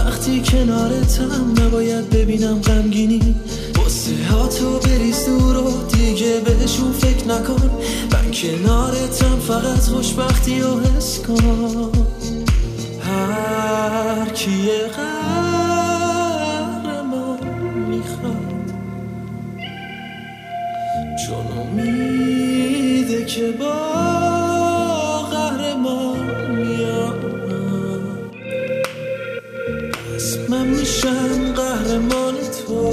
وقتی کنارتم نباید ببینم غمگینی. واسه ها تو بریز دور و دیگه بهشون فکر نکن. من کنارتم فقط خوشبختی و حس کن. هر کیه قهرمان میخواد، چون امیده که با قهرمان میاد. پس من میشم قهرمان تو،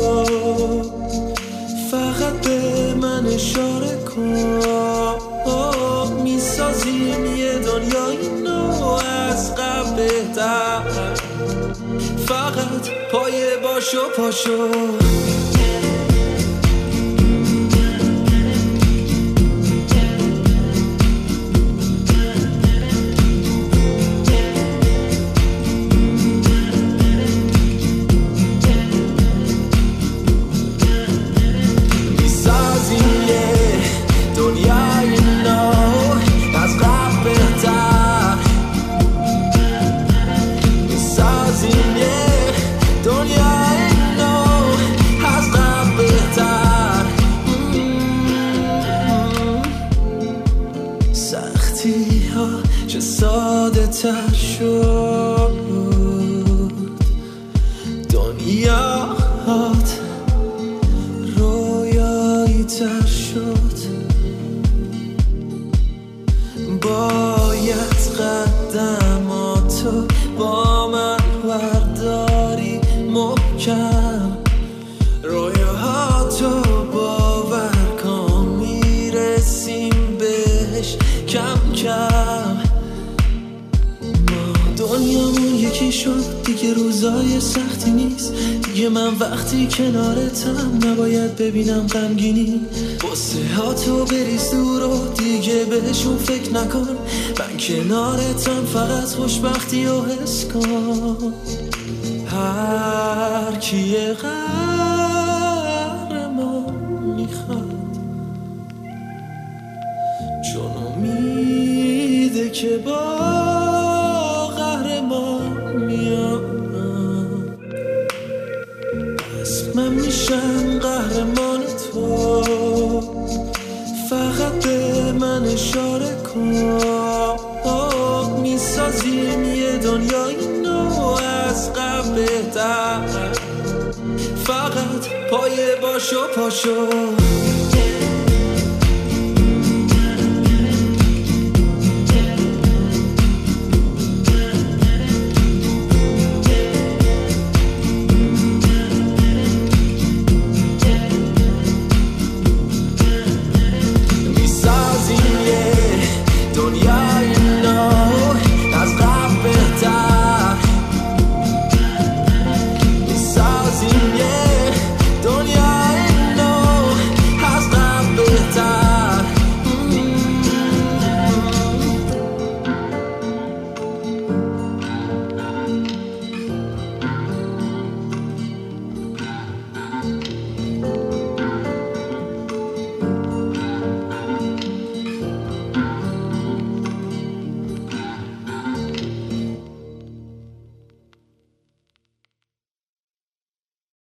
فقط به من اشاره کن. میسازیم یه دنیای نو از قبل بهتر. فقط پایه باشو پاشو. چه ساده تر شد دنیات، رویایی تر شد. باید قدماتو با من برداری محکم. رویاهاتو باور کن میرسیم بهش کم کم. دنیامون یکی شد دیگه، روزای سختی نیست دیگه. من وقتی کنارتم نباید ببینم غمگینی. واسه ها تو بریز دور و دیگه بهشون فکر نکن. من کنارتم فقط خوشبختی و حس کن. هر کیه قهرمان میخواد، چون امیده که با من میشم قهرمان تو، فقط به من اشاره کن. میسازیم یه دنیای نو از قبل بهتر. فقط پایه باشو پاشو.